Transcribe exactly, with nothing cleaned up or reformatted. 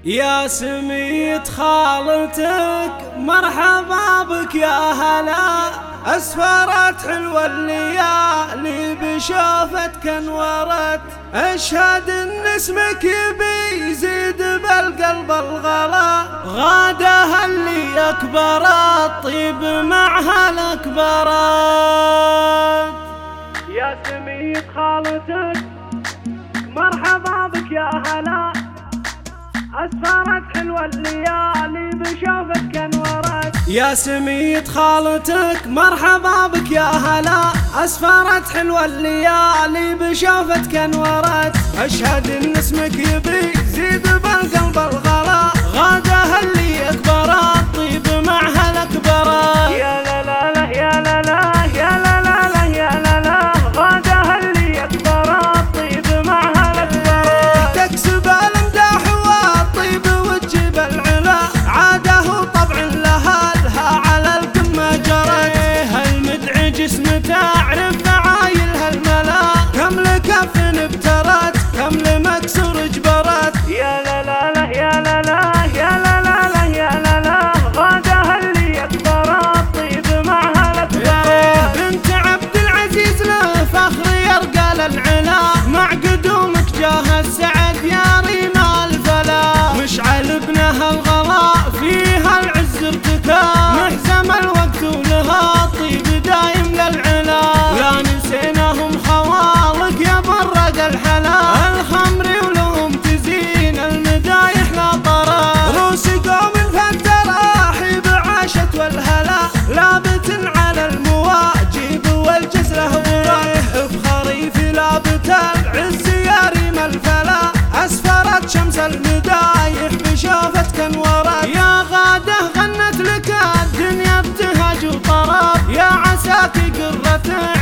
يا سميت خالتك مرحبا بك يا هلا، أسفرت حلوة الليالي بشوفتك انورت، أشهد إن اسمك يبي يزيد بالقلب الغلا، غادها اللي أكبرت طيب معها الأكبرت. يا سميت خالتك مرحبا بك يا هلا، أسفرت حلوة الليالي بشوفتك انورت. يا سميت خالتك مرحبا بك يا هلا، أسفرت حلوة الليالي بشوفتك انورت، أشهد إن اسمك يبي يزيد بالقلب الغلا، غادها اللي أكبرت طيب معها الأكبرت. يا لا لا لا يا لا لا يا لا لا لا يا لا لا، غادها اللي أكبرت طيب معها الأكبرت. تكسب الامداح والطيب وتجيب العلا، عاده طبع لها لها على القمة جرت، هالمدعي جسم تعرف فعايلها الملا، كم لكف ابترت كم لمكسور جبرت. يا لا لا لا يا لا لا يا لا لا لا يا لا لا، غادها اللي أكبرت طيب معها الأكبرت. بنت عبد العزيز له فخر يرقى للعلا، مع قدومك جاه السعد يا ريم الفلا، مشعل ابنها الغلا فيها العز ارتكى، محزم الوقت ولها طيب دايم للعلا، لا نسيناهم خوالق يا برق الحلا، الخمر ولهم تزين المدايح لا طرا، روس قوم فالتراحيب عاشت والهلا، لابت على المواجب والجزله وراه، افخري في لابت العز يا ريم الفلا، أسفرت شمس المدايح بشوفتك انورت. يا غاده غنت لك الدنيا ابتهاج وطرب، يا عساك قرة